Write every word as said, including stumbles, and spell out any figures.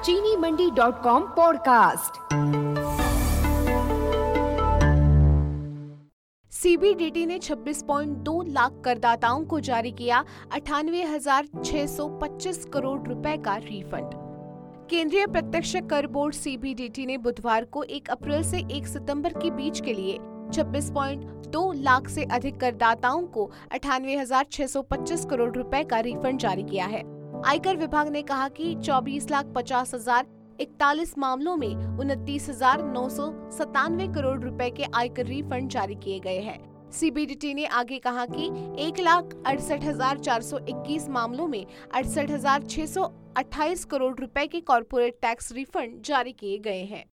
चीनी Mandi dot com podcast. CBDT ने छब्बीस पॉइंट दो लाख करदाताओं को जारी किया अठानवे हजार छह सौ पच्चीस करोड़ रुपए का रिफंड। केंद्रीय प्रत्यक्ष कर बोर्ड सीबीडीटी ने बुधवार को एक अप्रैल से एक सितंबर के बीच के लिए छब्बीस पॉइंट दो लाख से अधिक करदाताओं को अठानवे हजार छह सौ पच्चीस करोड़ रुपए का रिफंड जारी किया है। आयकर विभाग ने कहा कि चौबीस लाख पचास हजार इकतालीस मामलों में उनतीस हजार नौ सौ सतानवे करोड़ रुपए के आयकर रिफंड जारी किए गए हैं। सीबीडीटी ने आगे कहा कि एक लाख अड़सठ हजार चार सौ इक्कीस मामलों में अड़सठ हजार छह सौ अट्ठाईस करोड़ रुपए के कॉर्पोरेट टैक्स रिफंड जारी किए गए हैं।